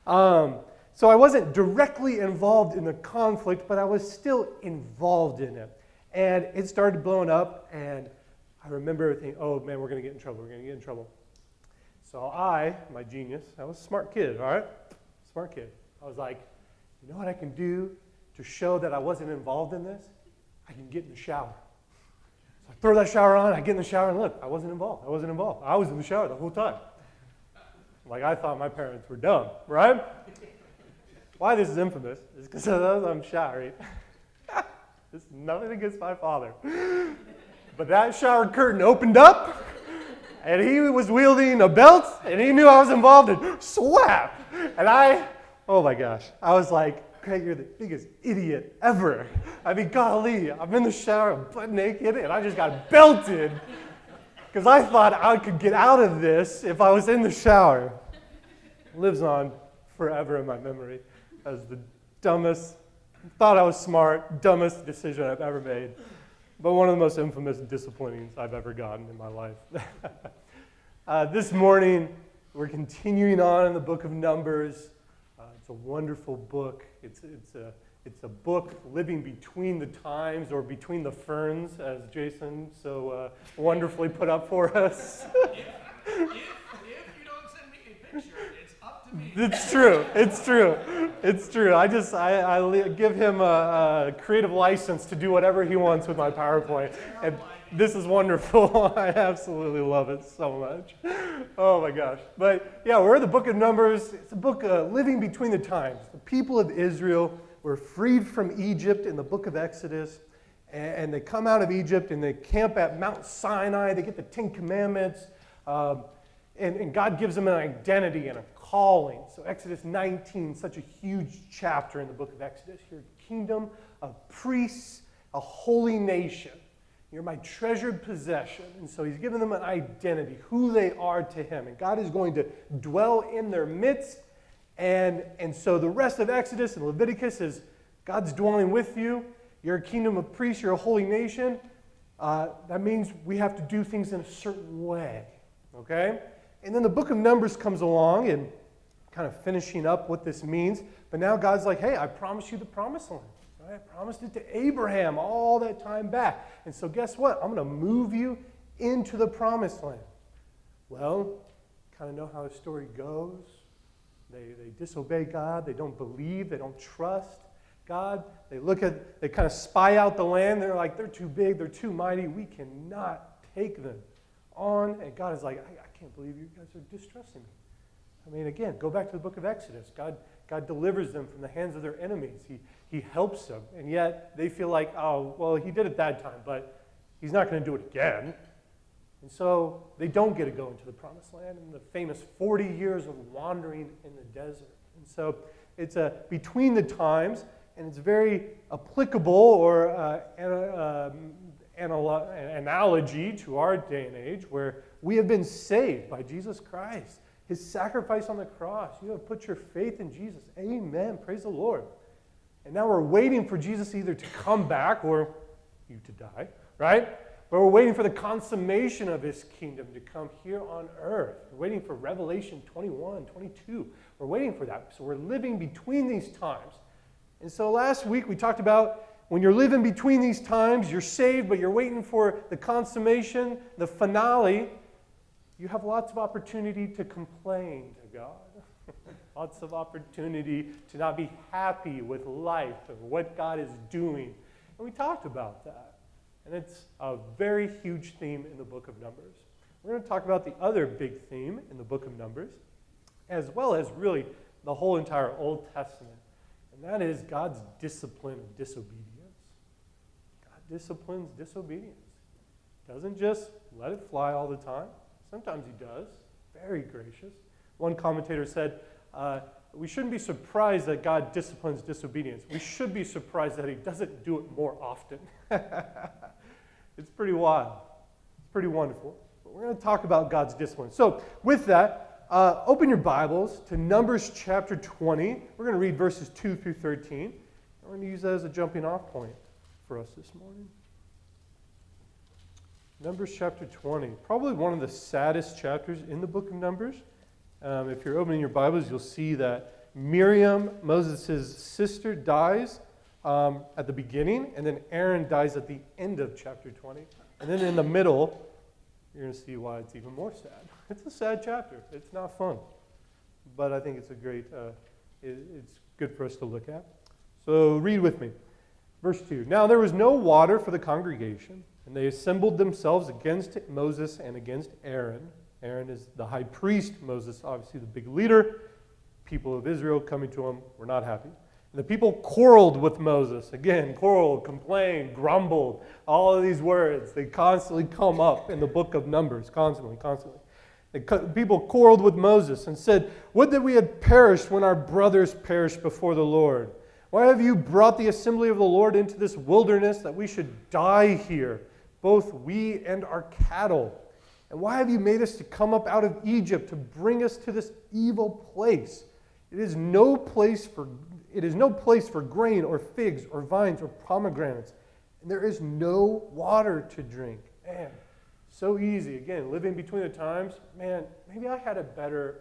So I wasn't directly involved in the conflict, but I was still involved in it. And it started blowing up, and I remember thinking, oh man, we're going to get in trouble, So my genius, I was a smart kid, all right? Smart kid. I was like, you know what I can do to show that I wasn't involved in this? I can get in the shower. So I throw that shower on, I get in the shower, and look, I wasn't involved. I was in the shower the whole time. Like I thought my parents were dumb, right? Why this is infamous is because I'm showering. This is nothing against my father. But that shower curtain opened up, and he was wielding a belt, and he knew I was involved, and slap! And oh my gosh, I was like, Craig, you're the biggest idiot ever. I mean, golly, I'm in the shower, I'm butt naked, and I just got belted because I thought I could get out of this if I was in the shower. It lives on forever in my memory as the dumbest, thought I was smart, dumbest decision I've ever made. But one of the most infamous disciplinings I've ever gotten in my life. This morning, we're continuing on in the book of Numbers. It's a wonderful book. It's a book living between the times or between the ferns, as Jason so wonderfully put up for us. If you don't send me a picture, it's up to me. It's true. I give him a creative license to do whatever he wants with my PowerPoint. And this is wonderful. I absolutely love it so much. Oh my gosh. But yeah, we're in the book of Numbers. It's a book living between the times. The people of Israel were freed from Egypt in the book of Exodus. And they come out of Egypt and they camp at Mount Sinai. They get the Ten Commandments. And God gives them an identity and a calling. So Exodus 19, such a huge chapter in the book of Exodus. You're a kingdom of priests, a holy nation. You're my treasured possession. And so he's given them an identity, who they are to him. And God is going to dwell in their midst. And so the rest of Exodus and Leviticus is God's dwelling with you. You're a kingdom of priests. You're a holy nation. That means we have to do things in a certain way. Okay? And then the book of Numbers comes along and kind of finishing up what this means. But now God's like, hey, I promised you the promised land. Right? I promised it to Abraham all that time back. And so guess what? I'm going to move you into the promised land. Well, kind of know how the story goes. They disobey God. They don't believe. They don't trust God. They kind of spy out the land. They're like, they're too big. They're too mighty. We cannot take them on. And God is like, I can't believe you guys are distrusting me. I mean, again, go back to the book of Exodus. God delivers them from the hands of their enemies. He helps them. And yet they feel like, oh, well, he did it that time, but he's not going to do it again. And so they don't get to go into the promised land in the famous 40 years of wandering in the desert. And so it's between the times, and it's very applicable or analogy to our day and age where we have been saved by Jesus Christ. His sacrifice on the cross. You have put your faith in Jesus. Amen. Praise the Lord. And now we're waiting for Jesus either to come back or you to die, right? But we're waiting for the consummation of his kingdom to come here on earth. We're waiting for Revelation 21, 22. We're waiting for that. So we're living between these times. And so last week we talked about when you're living between these times, you're saved, but you're waiting for the consummation, the finale. You have lots of opportunity to complain to God. Lots of opportunity to not be happy with life and what God is doing. And we talked about that. And it's a very huge theme in the book of Numbers. We're going to talk about the other big theme in the book of Numbers, as well as really the whole entire Old Testament. And that is God's discipline of disobedience. God disciplines disobedience. Doesn't just let it fly all the time. Sometimes he does. Very gracious. One commentator said, we shouldn't be surprised that God disciplines disobedience. We should be surprised that he doesn't do it more often. It's pretty wild. It's pretty wonderful. But we're going to talk about God's discipline. So with that, open your Bibles to Numbers chapter 20. We're going to read verses 2 through 13. We're going to use that as a jumping off point for us this morning. Numbers chapter 20, probably one of the saddest chapters in the book of Numbers. If you're opening your Bibles, you'll see that Miriam, Moses' sister, dies at the beginning, and then Aaron dies at the end of chapter 20. And then in the middle, you're going to see why it's even more sad. It's a sad chapter. It's not fun. But I think it's a great, it's good for us to look at. So read with me. Verse 2. Now there was no water for the congregation, and they assembled themselves against Moses and against Aaron. Aaron is the high priest. Moses, obviously the big leader. People of Israel coming to him were not happy. And the people quarreled with Moses. Again, quarreled, complained, grumbled. All of these words, they constantly come up in the book of Numbers. Constantly. People quarreled with Moses and said, "Would that we had perished when our brothers perished before the Lord. Why have you brought the assembly of the Lord into this wilderness that we should die here, both we and our cattle? And why have you made us to come up out of Egypt to bring us to this evil place? It is no place for grain or figs or vines or pomegranates, and there is no water to drink." Man, so easy. Again, living between the times. Man, maybe I had it better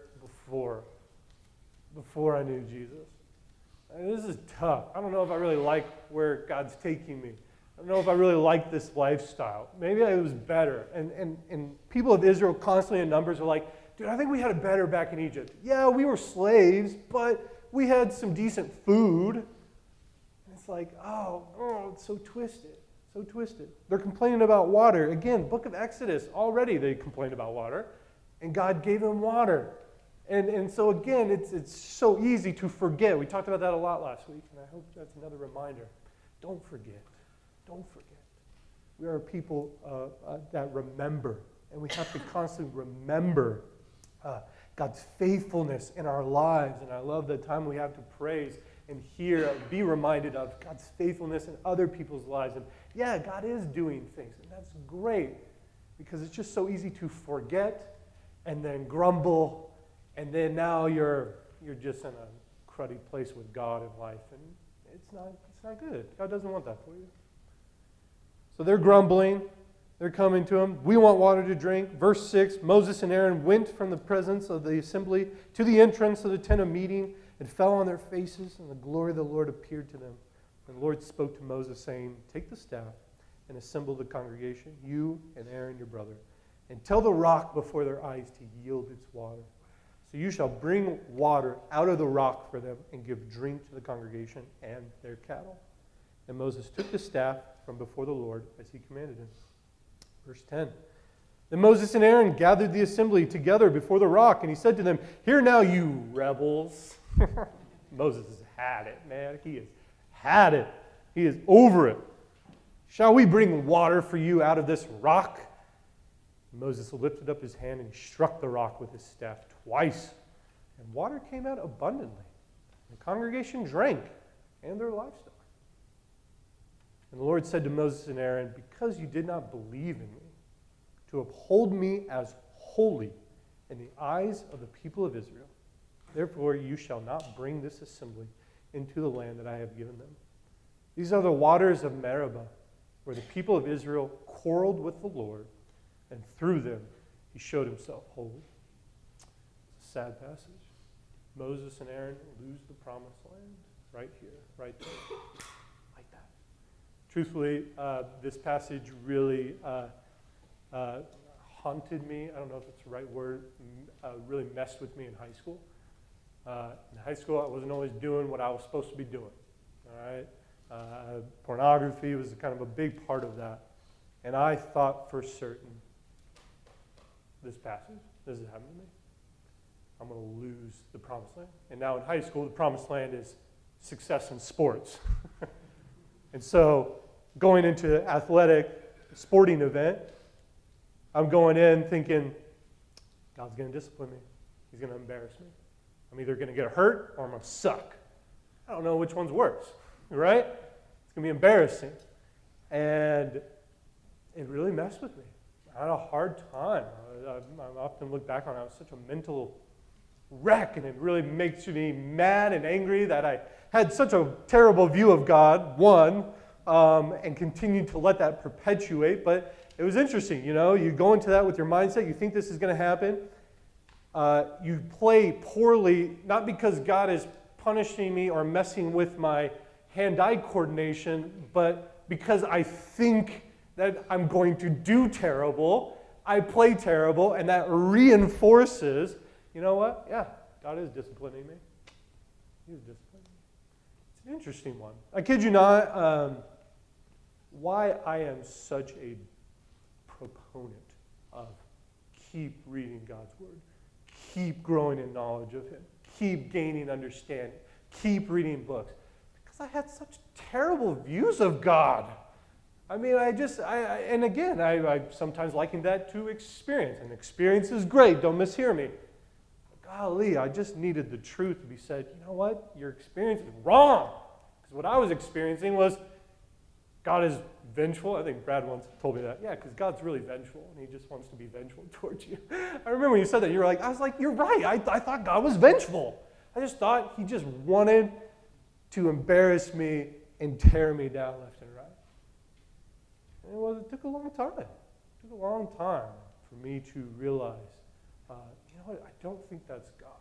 before I knew Jesus. This is tough. I don't know if I really like where God's taking me. I don't know if I really like this lifestyle. Maybe it was better. And people of Israel constantly in Numbers are like, "Dude, I think we had it better back in Egypt. Yeah, we were slaves, but we had some decent food." And it's like, oh, it's so twisted. So twisted. They're complaining about water. Again, book of Exodus, already they complained about water, and God gave them water. And so again, it's so easy to forget. We talked about that a lot last week, and I hope that's another reminder. Don't forget. Don't forget. We are a people that remember, and we have to constantly remember God's faithfulness in our lives. And I love the time we have to praise and hear, be reminded of God's faithfulness in other people's lives. And yeah, God is doing things, and that's great, because it's just so easy to forget and then grumble, and then now you're just in a cruddy place with God in life, and it's not good. God doesn't want that for you. So they're grumbling. They're coming to him. "We want water to drink." Verse 6, Moses and Aaron went from the presence of the assembly to the entrance of the tent of meeting and fell on their faces, and the glory of the Lord appeared to them. And the Lord spoke to Moses, saying, "Take the staff and assemble the congregation, you and Aaron your brother, and tell the rock before their eyes to yield its water. So you shall bring water out of the rock for them and give drink to the congregation and their cattle." And Moses took the staff from before the Lord as he commanded him. Verse 10. Then Moses and Aaron gathered the assembly together before the rock, and he said to them, "Hear now, you rebels." Moses has had it, man. He has had it. He is over it. "Shall we bring water for you out of this rock?" Moses lifted up his hand and struck the rock with his staff twice, and water came out abundantly. The congregation drank, and their livestock. And the Lord said to Moses and Aaron, "Because you did not believe in me, to uphold me as holy in the eyes of the people of Israel, therefore you shall not bring this assembly into the land that I have given them. These are the waters of Meribah, where the people of Israel quarreled with the Lord, and through them he showed himself holy." It's a sad passage. Moses and Aaron lose the promised land right here, right there, like that. Truthfully, this passage really haunted me. I don't know if it's the right word. Really messed with me in high school. In high school, I wasn't always doing what I was supposed to be doing. All right, pornography was kind of a big part of that, and I thought for certain, this is happening to me. I'm going to lose the promised land. And now in high school, the promised land is success in sports. And so going into athletic sporting event, I'm going in thinking, God's going to discipline me. He's going to embarrass me. I'm either going to get hurt or I'm going to suck. I don't know which one's worse, right? It's going to be embarrassing. And it really messed with me. I had a hard time. I often look back on it. I was such a mental wreck, and it really makes me mad and angry that I had such a terrible view of God, one, and continued to let that perpetuate. But it was interesting, you know. You go into that with your mindset. You think this is going to happen. You play poorly, not because God is punishing me or messing with my hand-eye coordination, but because I think that I'm going to do terrible, I play terrible, and that reinforces, you know what? Yeah, God is disciplining me. He's disciplining me. It's an interesting one. I kid you not, why I am such a proponent of keep reading God's Word, keep growing in knowledge of Him, keep gaining understanding, keep reading books. Because I had such terrible views of God. I mean, and again, I sometimes liken that to experience. And experience is great, don't mishear me. But golly, I just needed the truth to be said, you know what? Your experience is wrong. Because what I was experiencing was God is vengeful. I think Brad once told me that. Yeah, because God's really vengeful, and He just wants to be vengeful towards you. I remember when you said that, I was like, you're right. I thought God was vengeful. I just thought He just wanted to embarrass me and tear me down left and right. And it took a long time. It took a long time for me to realize, you know what, I don't think that's God.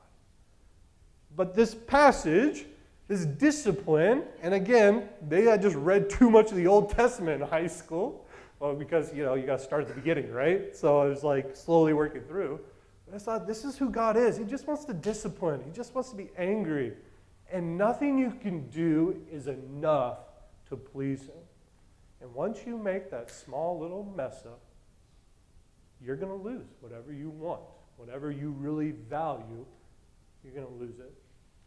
But this passage, this discipline, and again, they had just read too much of the Old Testament in high school, well, because, you got to start at the beginning, right? So I was like slowly working through. But I thought, this is who God is. He just wants to discipline. He just wants to be angry. And nothing you can do is enough to please Him. And once you make that small little mess up, you're going to lose whatever you want. Whatever you really value, you're going to lose it.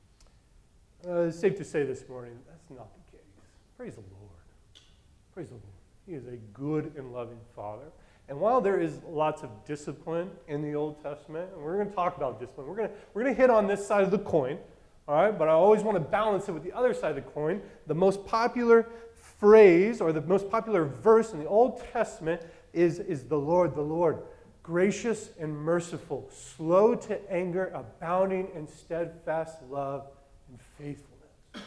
It's safe to say this morning, that's not the case. Praise the Lord. Praise the Lord. He is a good and loving Father. And while there is lots of discipline in the Old Testament, and we're going to talk about discipline, we're going to hit on this side of the coin, all right? But I always want to balance it with the other side of the coin. The most popular phrase or the most popular verse in the Old Testament is the Lord, gracious and merciful, slow to anger, abounding in steadfast love and faithfulness.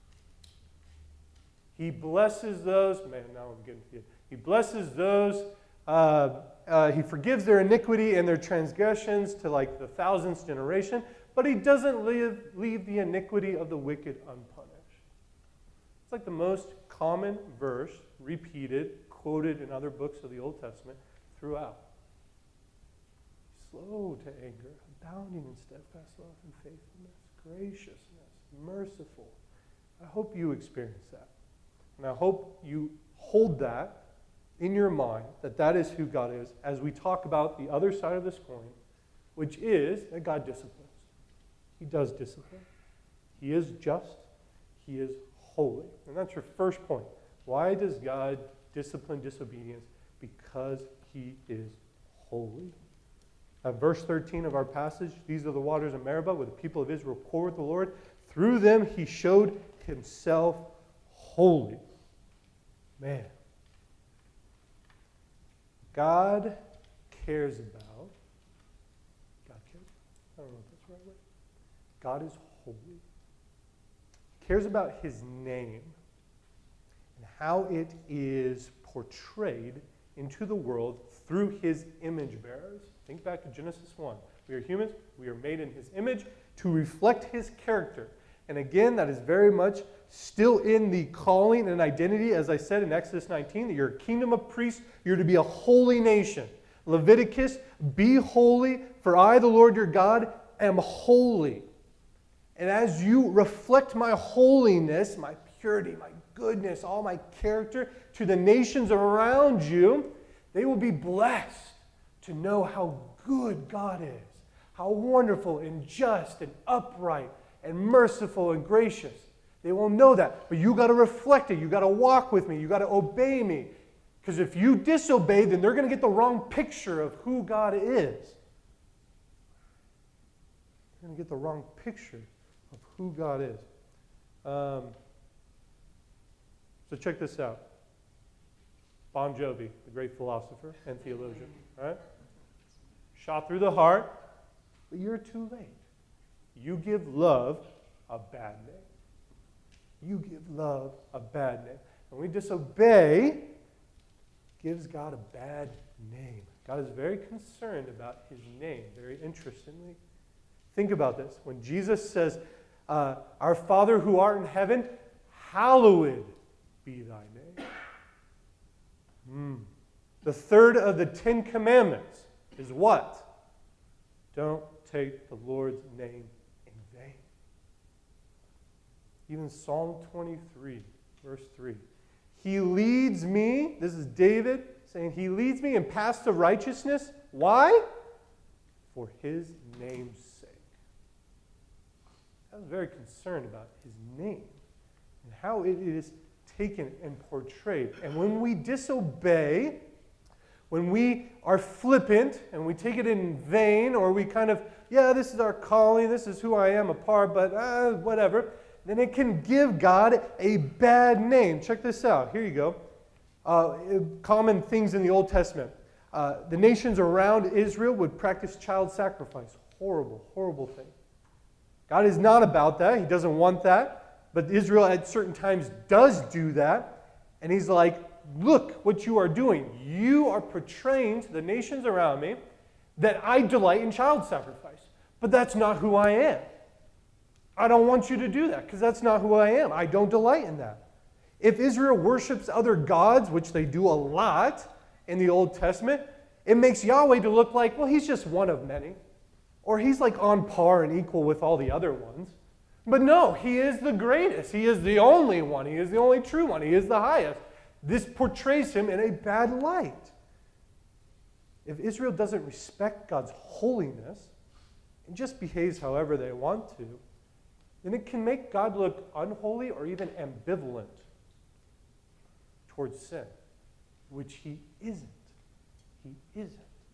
He blesses those, man, now I'm getting to you. He blesses those, He forgives their iniquity and their transgressions to like the thousandth generation, but He doesn't leave the iniquity of the wicked unpunished. It's like the most common verse, repeated, quoted in other books of the Old Testament throughout. Slow to anger, abounding in steadfast love and faithfulness, graciousness, merciful. I hope you experience that. And I hope you hold that in your mind, that is who God is, as we talk about the other side of this coin, which is that God disciplines. He does discipline. He is just. He is holy. And that's your first point. Why does God discipline disobedience? Because He is holy. Verse 13 of our passage, these are the waters of Meribah, where the people of Israel poured with the Lord. Through them He showed Himself holy. Man. God cares about, I don't know if that's the right word. God is holy. He cares about His name and how it is portrayed into the world through His image bearers. Think back to Genesis 1. We are humans. We are made in His image to reflect His character. And again, that is very much still in the calling and identity, as I said in Exodus 19, that you're a kingdom of priests. You're to be a holy nation. Leviticus, be holy, for I, the Lord your God, am holy. And as you reflect my holiness, my purity, my goodness, all my character to the nations around you, they will be blessed to know how good God is, how wonderful and just and upright and merciful and gracious. They will know that. But you got to reflect it. You got to walk with me. You got to obey me. Because if you disobey, then they're going to get the wrong picture of who God is. They're going to get the wrong picture of who God is. So check this out. Bon Jovi, the great philosopher and theologian, right? Shot through the heart, but you're too late. You give love a bad name. You give love a bad name. When we disobey, gives God a bad name. God is very concerned about His name, very interestingly. Think about this. When Jesus says, Our Father who art in heaven, hallowed be thy name. The third of the 10 commandments is what? Don't take the Lord's name in vain. Even Psalm 23, verse 3. He leads me, this is David saying, he leads me in paths of righteousness. Why? For his name's sake. I was very concerned about his name and how it is taken and portrayed. And when we disobey, when we are flippant and we take it in vain, or we kind of, yeah, this is our calling, this is who I am apart, but whatever, then it can give God a bad name. Check this out. Here you go. Common things in the Old Testament. The nations around Israel would practice child sacrifice. Horrible, horrible thing. God is not about that. He doesn't want that. But Israel at certain times does do that. And he's like, look what you are doing. You are portraying to the nations around me that I delight in child sacrifice. But that's not who I am. I don't want you to do that because that's not who I am. I don't delight in that. If Israel worships other gods, which they do a lot in the Old Testament, it makes Yahweh to look like, well, he's just one of many. Or he's like on par and equal with all the other ones. But no, he is the greatest. He is the only one. He is the only true one. He is the highest. This portrays him in a bad light. If Israel doesn't respect God's holiness and just behaves however they want to, then it can make God look unholy or even ambivalent towards sin, which he isn't. He isn't.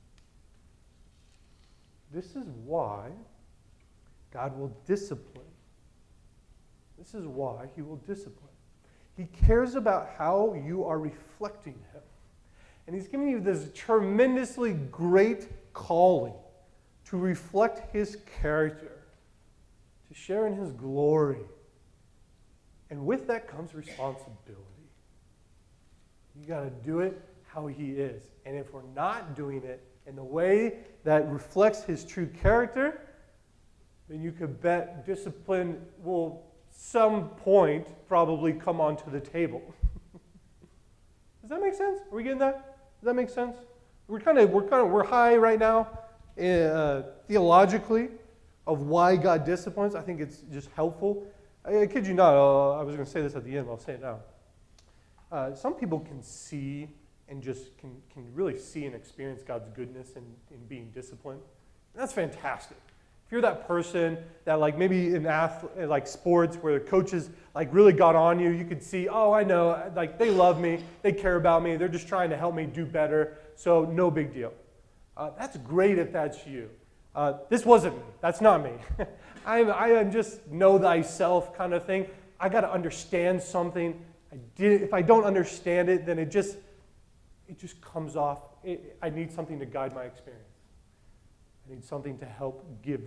This is why God will discipline. This is why he will discipline. He cares about how you are reflecting him. And he's giving you this tremendously great calling to reflect his character, to share in his glory. And with that comes responsibility. You got to do it how he is. And if we're not doing it in the way that reflects his true character, then you could bet discipline will some point probably come onto the table. Does that make sense? Are we getting that? Does that make sense? We're high right now theologically of why God disciplines. I think it's just helpful. I kid you not. I was going to say this at the end, but I'll say it now. Some people can see and just can really see and experience God's goodness in being disciplined. And that's fantastic. If you're that person that like maybe in like sports where the coaches like really got on you, you could see, oh, I know, like they love me, they care about me, they're just trying to help me do better, so no big deal. That's great if that's you. This wasn't me. That's not me. I am just know thyself kind of thing. I got to understand something. If I don't understand it, then it just comes off. I need something to guide my experience. I need something to help give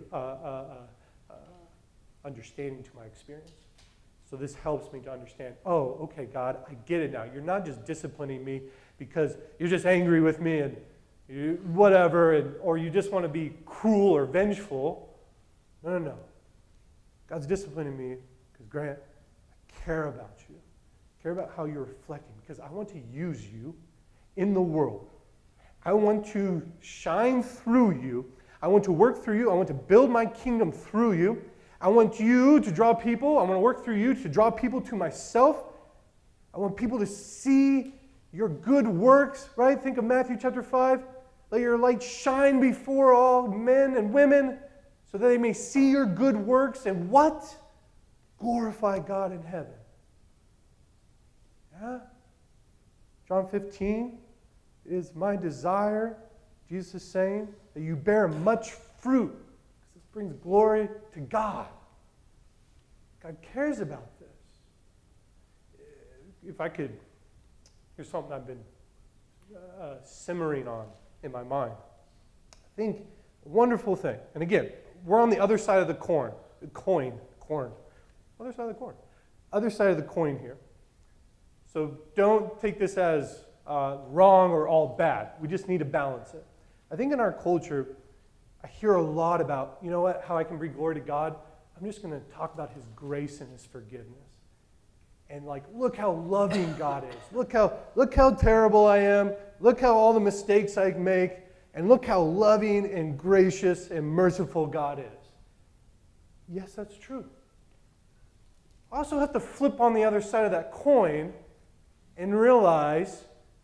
understanding to my experience. So this helps me to understand, oh, okay, God, I get it now. You're not just disciplining me because you're just angry with me and whatever, or you just want to be cruel or vengeful. No. God's disciplining me because, Grant, I care about you. I care about how you're reflecting because I want to use you in the world. I want to shine through you. I want to work through you. I want to build my kingdom through you. I want you to draw people. I want to work through you to draw people to myself. I want people to see your good works, right? Think of Matthew chapter 5. Let your light shine before all men and women so that they may see your good works and what? Glorify God in heaven. Yeah? John 15 is my desire, Jesus is saying, that you bear much fruit, because this brings glory to God. God cares about this. If I could, here's something I've been simmering on in my mind. I think a wonderful thing, and again, we're on the other side of the coin. Other side of the coin. Other side of the coin here. So don't take this as wrong or all bad. We just need to balance it. I think in our culture, I hear a lot about, you know what, how I can bring glory to God. I'm just going to talk about his grace and his forgiveness. And like, look how loving God is. Look how terrible I am. Look how all the mistakes I make. And look how loving and gracious and merciful God is. Yes, that's true. I also have to flip on the other side of that coin and realize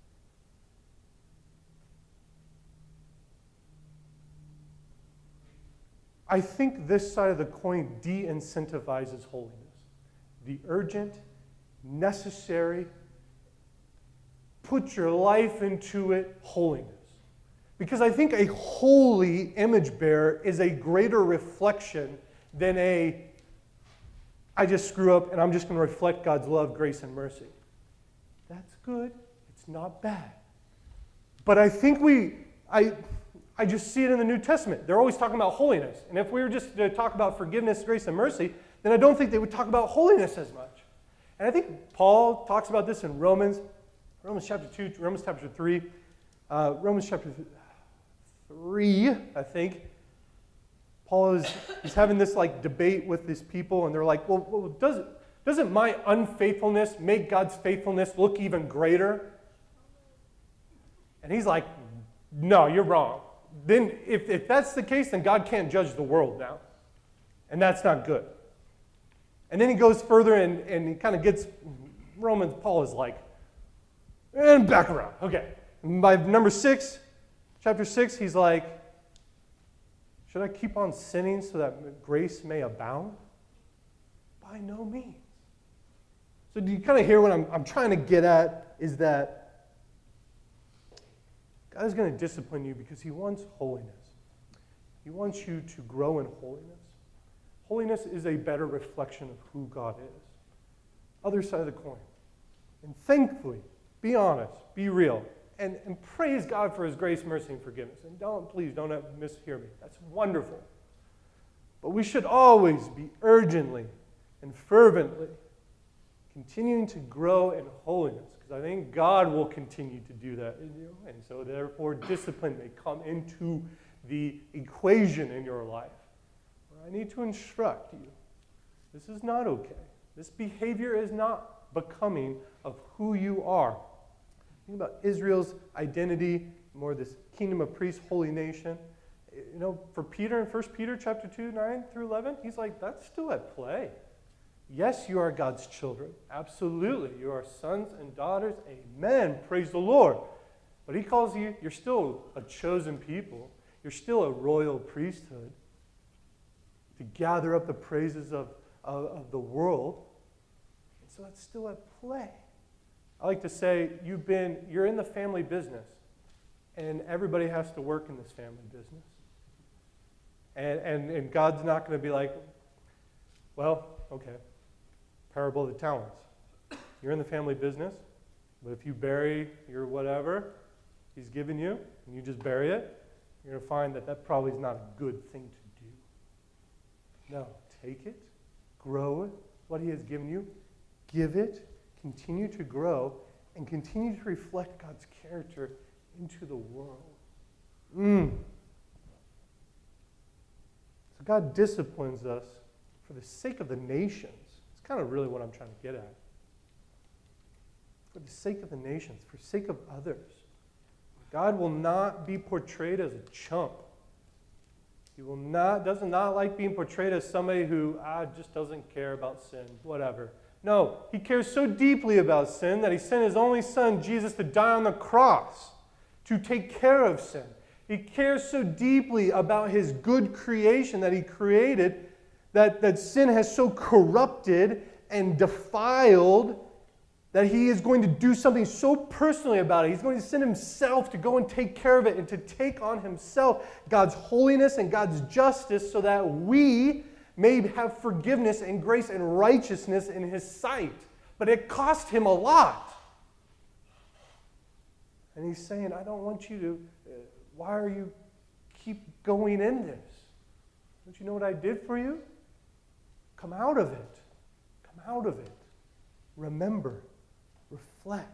I think this side of the coin de-incentivizes holiness. The urgent, necessary, put your life into it holiness. Because I think a holy image bearer is a greater reflection than I just screw up and I'm just going to reflect God's love, grace, and mercy. That's good. It's not bad. But I think I just see it in the New Testament. They're always talking about holiness. And if we were just to talk about forgiveness, grace, and mercy, then I don't think they would talk about holiness as much. And I think Paul talks about this in Romans chapter 2, Romans chapter 3, Romans chapter 3, I think. Paul is having this like debate with these people, and they're like, well doesn't my unfaithfulness make God's faithfulness look even greater? And he's like, no, you're wrong. Then if that's the case, then God can't judge the world now. And that's not good. And then he goes further and he kind of gets, Paul is like, and back around. Okay. And by chapter 6, he's like, should I keep on sinning so that grace may abound? By no means. So do you kind of hear what I'm trying to get at is that God is going to discipline you because he wants holiness. He wants you to grow in holiness. Holiness is a better reflection of who God is. Other side of the coin. And thankfully, be honest, be real, and praise God for his grace, mercy, and forgiveness. And please don't mishear me. That's wonderful. But we should always be urgently and fervently continuing to grow in holiness, because I think God will continue to do that in you. And so therefore discipline may come into the equation in your life. Where I need to instruct you. This is not okay. This behavior is not becoming of who you are. Think about Israel's identity, more this kingdom of priests, holy nation. You know, for Peter in 1 Peter chapter 2, 9 through 11, he's like, that's still at play. Yes, you are God's children. Absolutely. You are sons and daughters. Amen. Praise the Lord. But he calls you, you're still a chosen people. You're still a royal priesthood to gather up the praises of the world. And so it's still at play. I like to say you're in the family business, and everybody has to work in this family business. And God's not going to be like, well, okay, parable of the talents. You're in the family business, but if you bury your whatever he's given you, and you just bury it, you're going to find that probably is not a good thing to do. No, take it, grow it, what he has given you, give it, continue to grow, and continue to reflect God's character into the world. So God disciplines us for the sake of the nations. It's kind of really what I'm trying to get at. For the sake of the nations, for the sake of others. God will not be portrayed as a chump. He does not like being portrayed as somebody who just doesn't care about sin, whatever. No, he cares so deeply about sin that he sent his only son, Jesus, to die on the cross to take care of sin. He cares so deeply about his good creation that he created that sin has so corrupted and defiled that he is going to do something so personally about it. He's going to send himself to go and take care of it and to take on himself God's holiness and God's justice so that we may have forgiveness and grace and righteousness in his sight. But it cost him a lot. And he's saying, I don't want you to, why are you keep going in this? Don't you know what I did for you? Come out of it. Come out of it. Remember. Reflect.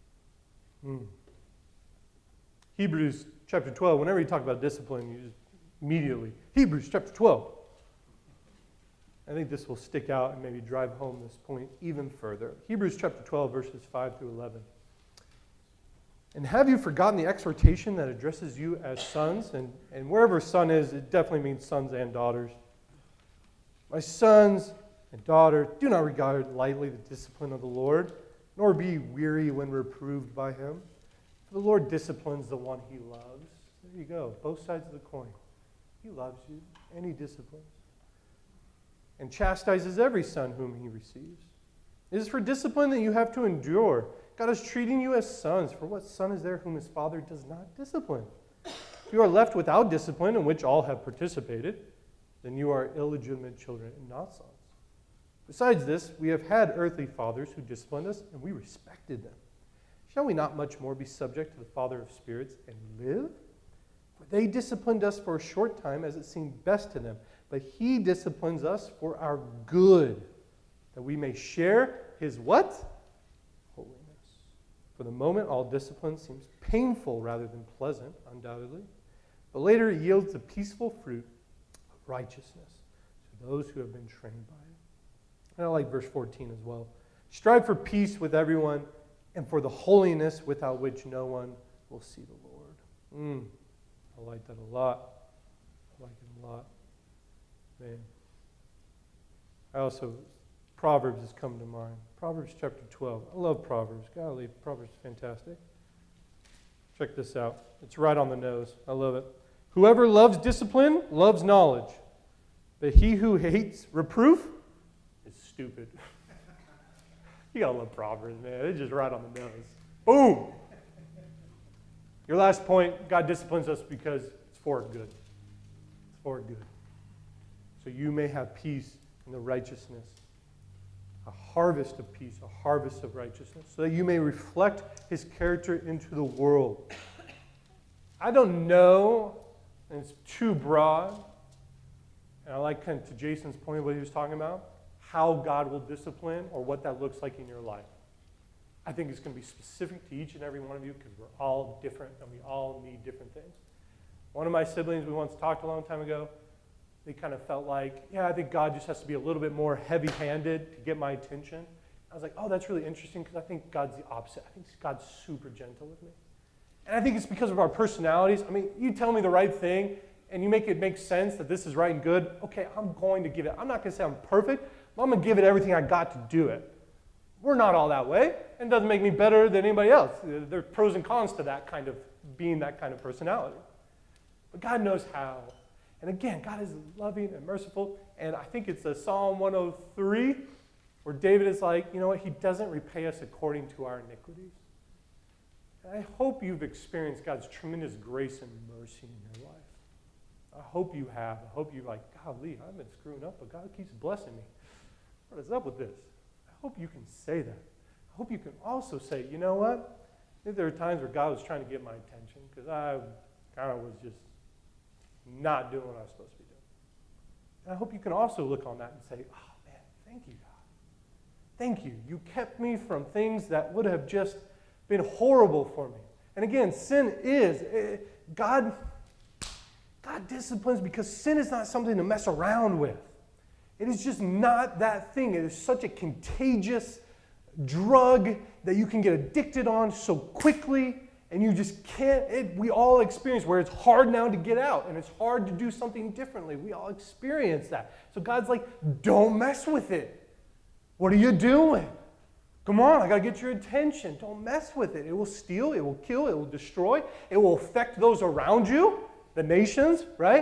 Hebrews chapter 12, whenever you talk about discipline, you just immediately, Hebrews chapter 12. I think this will stick out and maybe drive home this point even further. Hebrews chapter 12, verses 5 through 11. And have you forgotten the exhortation that addresses you as sons? And wherever son is, it definitely means sons and daughters. My sons and daughters, do not regard lightly the discipline of the Lord, nor be weary when reproved by him. For the Lord disciplines the one he loves. There you go, both sides of the coin. He loves you, and he disciplines. And chastises every son whom he receives. It is for discipline that you have to endure. God is treating you as sons. For what son is there whom his father does not discipline? If you are left without discipline, in which all have participated, then you are illegitimate children and not sons. Besides this, we have had earthly fathers who disciplined us, and we respected them. Shall we not much more be subject to the Father of spirits and live? For they disciplined us for a short time as it seemed best to them, but he disciplines us for our good, that we may share his what? Holiness. For the moment, all discipline seems painful rather than pleasant, undoubtedly, but later it yields the peaceful fruit of righteousness to those who have been trained by it. And I like verse 14 as well. Strive for peace with everyone and for the holiness without which no one will see the Lord. I like that a lot. I like it a lot. Man. Proverbs has come to mind. Proverbs chapter 12. I love Proverbs. Golly, Proverbs is fantastic. Check this out. It's right on the nose. I love it. Whoever loves discipline loves knowledge, but he who hates reproof is stupid. You gotta love Proverbs, man. It's just right on the nose. Boom! Your last point, God disciplines us because it's for good. It's for good. So you may have peace in the righteousness, a harvest of peace, a harvest of righteousness, so that you may reflect his character into the world. I don't know, and it's too broad, and I like kind of to Jason's point of what he was talking about, how God will discipline or what that looks like in your life. I think it's going to be specific to each and every one of you because we're all different and we all need different things. One of my siblings we once talked a long time ago, they kind of felt like, I think God just has to be a little bit more heavy-handed to get my attention. I was like, oh, that's really interesting because I think God's the opposite. I think God's super gentle with me. And I think it's because of our personalities. I mean, you tell me the right thing and you make it make sense that this is right and good. Okay, I'm going to give it. I'm not going to say I'm perfect, but I'm going to give it everything I got to do it. We're not all that way, and it doesn't make me better than anybody else. There are pros and cons to that kind of being that kind of personality. But God knows how. And again, God is loving and merciful, and I think it's Psalm 103 where David is like, you know what, he doesn't repay us according to our iniquities. And I hope you've experienced God's tremendous grace and mercy in your life. I hope you have. I hope you're like, golly, I've been screwing up, but God keeps blessing me. What is up with this? I hope you can say that. I hope you can also say, you know what? I think there are times where God was trying to get my attention because I kind of was just not doing what I was supposed to be doing. And I hope you can also look on that and say, oh man, thank you, God. Thank you. You kept me from things that would have just been horrible for me. And again, sin is, God disciplines because sin is not something to mess around with. It is just not that thing. It is such a contagious drug that you can get addicted on so quickly, and you just can't. We all experience where it's hard now to get out, and it's hard to do something differently. We all experience that. So God's like, don't mess with it. What are you doing? Come on, I got to get your attention. Don't mess with it. It will steal, it will kill, it will destroy, it will affect those around you, the nations, right?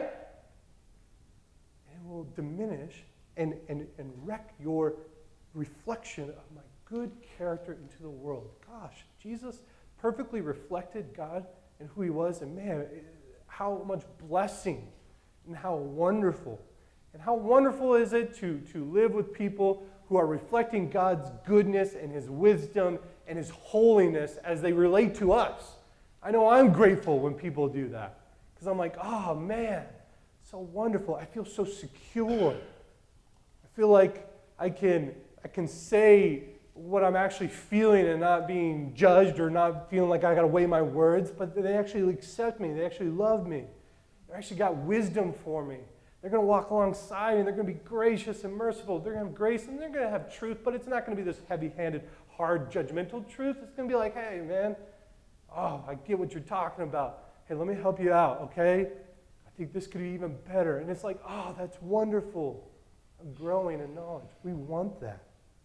It will diminish and wreck your reflection of my good character into the world. Gosh, Jesus perfectly reflected God and who he was, and man, how much blessing and how wonderful. And how wonderful is it to live with people who are reflecting God's goodness and his wisdom and his holiness as they relate to us. I know I'm grateful when people do that because I'm like, oh man, so wonderful. I feel so secure. I feel like I can say what I'm actually feeling and not being judged or not feeling like I got to weigh my words, but they actually accept me. They actually love me. They actually got wisdom for me. They're going to walk alongside and they're going to be gracious and merciful. They're going to have grace and they're going to have truth, but it's not going to be this heavy-handed, hard, judgmental truth. It's going to be like, hey, man, oh, I get what you're talking about. Hey, let me help you out, okay? I think this could be even better. And it's like, oh, that's wonderful. I'm growing in knowledge. We want that.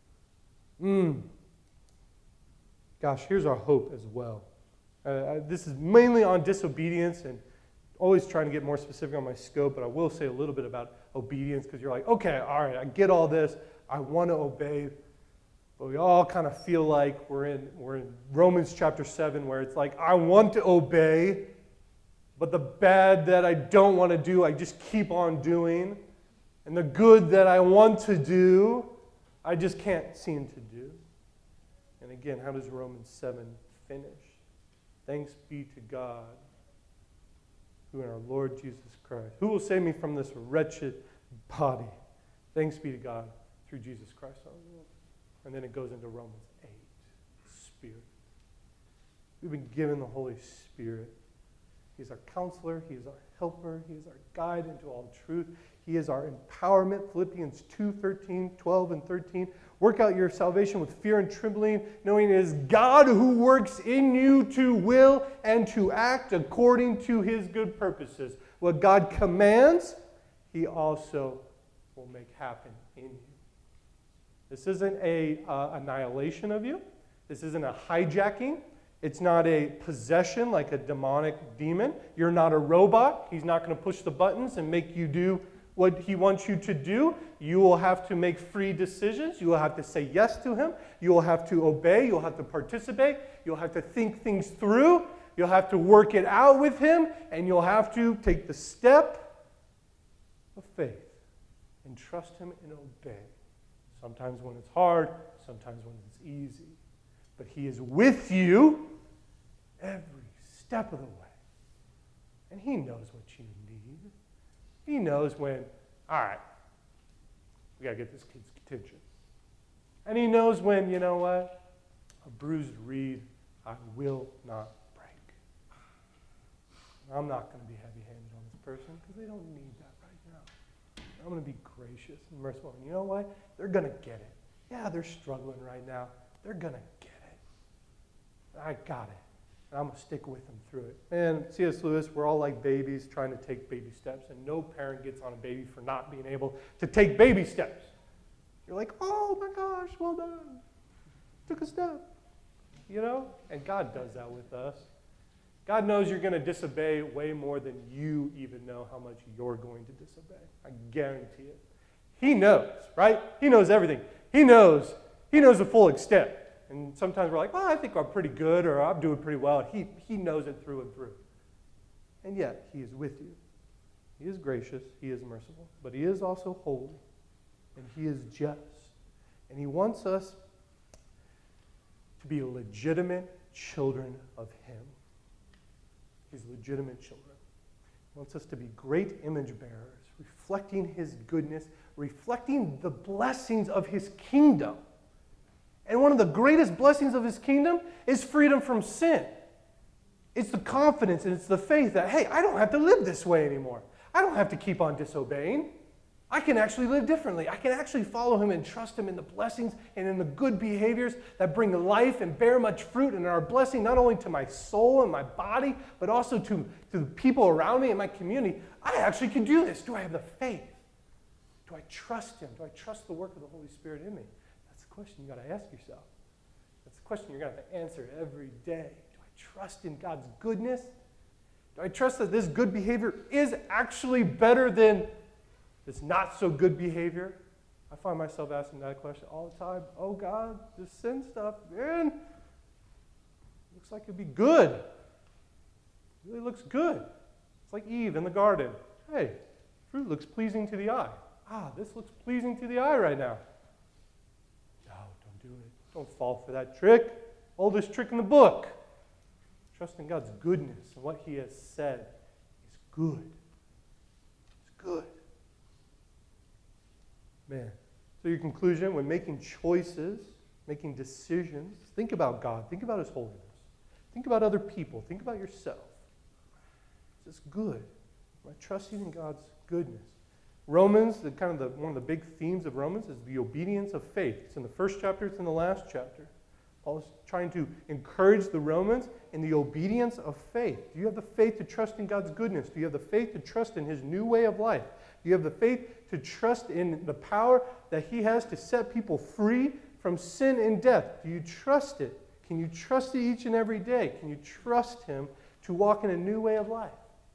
Gosh, here's our hope as well. This is mainly on disobedience and always trying to get more specific on my scope, but I will say a little bit about obedience because you're like, okay, all right, I get all this. I want to obey. But we all kind of feel like we're in Romans chapter 7 where it's like, I want to obey, but the bad that I don't want to do, I just keep on doing. And the good that I want to do, I just can't seem to do. And again, how does Romans 7 finish? Thanks be to God, who in our Lord Jesus Christ, who will save me from this wretched body. Thanks be to God through Jesus Christ our Lord. And then it goes into Romans 8, Spirit. We've been given the Holy Spirit. He's our counselor. He is our helper. He is our guide into all truth. He is our empowerment. Philippians 2:13, 12, and 13. Work out your salvation with fear and trembling, knowing it is God who works in you to will and to act according to his good purposes. What God commands, he also will make happen in you. This isn't an annihilation of you. This isn't a hijacking. It's not a possession like a demonic demon. You're not a robot. He's not going to push the buttons and make you do what he wants you to do. You will have to make free decisions. You will have to say yes to him. You will have to obey. You'll have to participate. You'll have to think things through. You'll have to work it out with him. And you'll have to take the step of faith and trust him and obey. Sometimes when it's hard, sometimes when it's easy. But he is with you every step of the way. And he knows what you need. He knows when, all right, we got to get this kid's attention. And he knows when, you know what, a bruised reed I will not break. I'm not going to be heavy-handed on this person because they don't need that right now. I'm going to be gracious and merciful. And you know what? They're going to get it. Yeah, they're struggling right now. They're going to get it. I got it. And I'm going to stick with them through it. And C.S. Lewis, we're all like babies trying to take baby steps, and no parent gets on a baby for not being able to take baby steps. You're like, oh my gosh, well done. Took a step. You know? And God does that with us. God knows you're going to disobey way more than you even know how much you're going to disobey. I guarantee it. He knows, right? He knows everything. He knows the full extent. And sometimes we're like, well, I think I'm pretty good or I'm doing pretty well. He knows it through and through. And yet, he is with you. He is gracious. He is merciful. But he is also holy. And he is just. And he wants us to be legitimate children of him. He's legitimate children. He wants us to be great image bearers, reflecting his goodness, reflecting the blessings of his kingdom. And one of the greatest blessings of his kingdom is freedom from sin. It's the confidence and it's the faith that, hey, I don't have to live this way anymore. I don't have to keep on disobeying. I can actually live differently. I can actually follow him and trust him in the blessings and in the good behaviors that bring life and bear much fruit and are a blessing not only to my soul and my body, but also to the people around me and my community. I actually can do this. Do I have the faith? Do I trust him? Do I trust the work of the Holy Spirit in me? That's the question you got to ask yourself. That's the question you're going to have to answer every day. Do I trust in God's goodness? Do I trust that this good behavior is actually better than this not so good behavior? I find myself asking that question all the time. Oh God, this sin stuff, man, looks like it'd be good. It really looks good. It's like Eve in the garden. Hey, fruit looks pleasing to the eye. This looks pleasing to the eye right now. No, don't do it. Don't fall for that trick. Oldest trick in the book. Trust in God's goodness and what he has said is good. It's good. Man. So your conclusion, when making choices, making decisions, think about God. Think about his holiness. Think about other people. Think about yourself. Is this good? Am I trusting in God's goodness? Romans, one of the big themes of Romans is the obedience of faith. It's in the first chapter, it's in the last chapter. Paul is trying to encourage the Romans in the obedience of faith. Do you have the faith to trust in God's goodness? Do you have the faith to trust in his new way of life? Do you have the faith to trust in the power that he has to set people free from sin and death? Do you trust it? Can you trust it each and every day? Can you trust him to walk in a new way of life?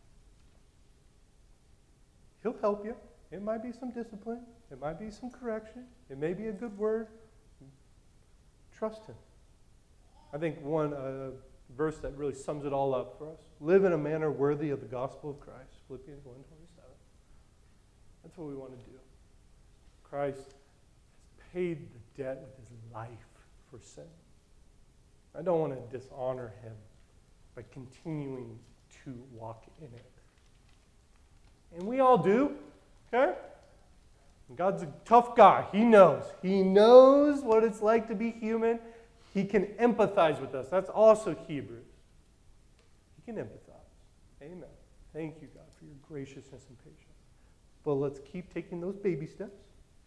He'll help you. It might be some discipline. It might be some correction. It may be a good word. Trust him. I think one verse that really sums it all up for us. Live in a manner worthy of the gospel of Christ. Philippians 1:27. That's what we want to do. Christ has paid the debt with his life for sin. I don't want to dishonor him by continuing to walk in it. And we all do, okay? God's a tough guy. He knows. He knows what it's like to be human. He can empathize with us. That's also Hebrews. He can empathize. Amen. Thank you, God, for your graciousness and patience. But let's keep taking those baby steps.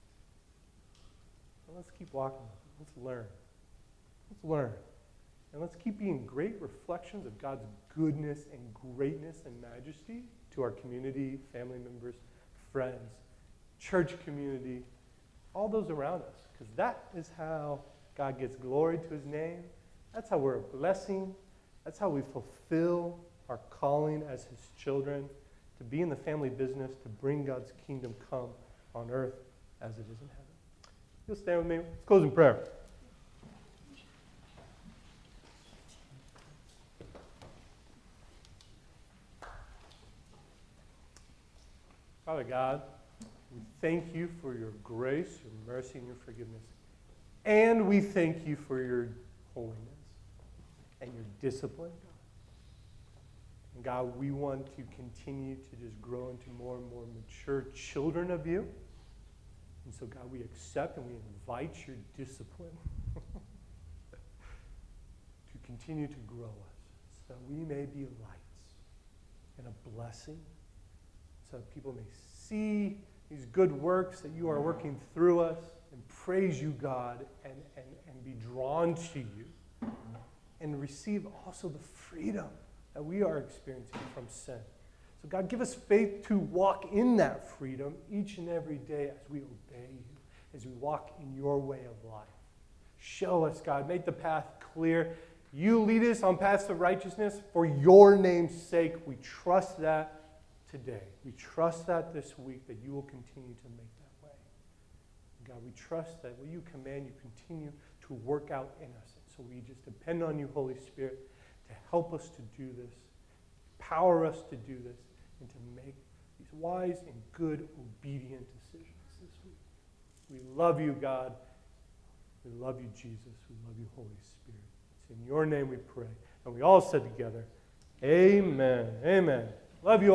And let's keep walking. Let's learn. Let's learn. And let's keep being great reflections of God's goodness and greatness and majesty to our community, family members, friends, church community, all those around us. Because that is how God gets glory to his name. That's how we're a blessing. That's how we fulfill our calling as his children, to be in the family business, to bring God's kingdom come on earth as it is in heaven. You'll stand with me. Let's close in prayer. Father God, we thank you for your grace, your mercy, and your forgiveness. And we thank you for your holiness and your discipline. And God, we want to continue to just grow into more and more mature children of you. And so, God, we accept and we invite your discipline to continue to grow us so that we may be lights and a blessing, so that people may see these good works that you are working through us and praise you, God, and be drawn to you and receive also the freedom that we are experiencing from sin. So God, give us faith to walk in that freedom each and every day as we obey you, as we walk in your way of life. Show us, God, make the path clear. You lead us on paths of righteousness for your name's sake. We trust that today. We trust that this week, that you will continue to make that way. God, we trust that what you command, you continue to work out in us. So we just depend on you, Holy Spirit, to help us to do this, empower us to do this, and to make these wise and good, obedient decisions this week. We love you, God. We love you, Jesus. We love you, Holy Spirit. It's in your name we pray. And we all said together, amen. Amen. Love you all.